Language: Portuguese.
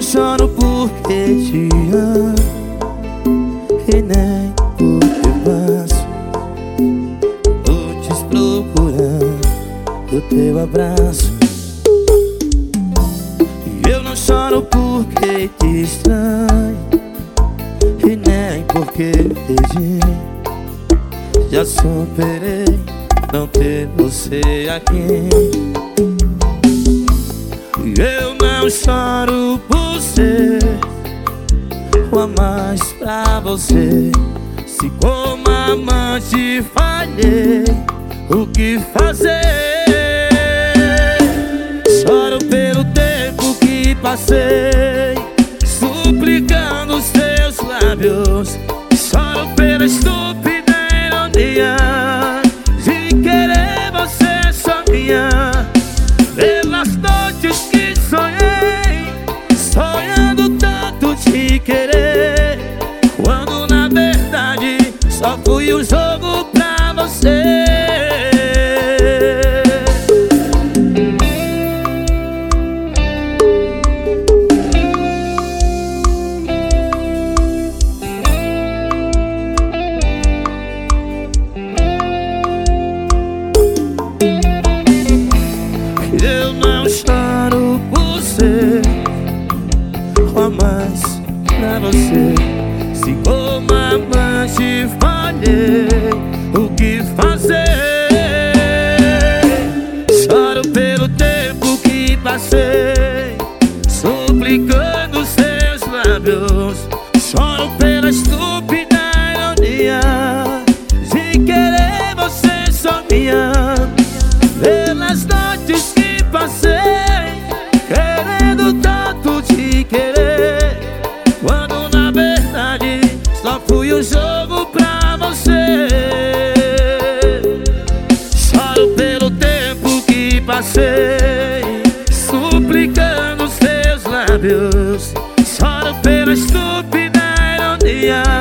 choro porque te amo e nem porque passo noites procurando o teu abraço. Eu não choro porque te estranho e nem porque perdi. Já superei não ter você aqui. Eu não choro por ser o a mais pra você. Se como amante falhei, o que fazer? Choro pelo tempo que passei suplicando os teus lábios. Choro pela estúpida ironia de querer você só minha. Pelas noites que sonhei, sonhando tanto te querer, quando na verdade só fui um jogo pra você. Eu não choro por ser o a mais pra você. Se como amante falhei, o que fazer? Choro pelo tempo que passei suplicando seus lábios. Choro pela estúpida ironia de querer você só minha. Pelas noites que passei querendo tanto te querer, quando na verdade só fui um jogo pra você. Choro pelo tempo que passei suplicando os teus lábios. Choro pela estúpida ironia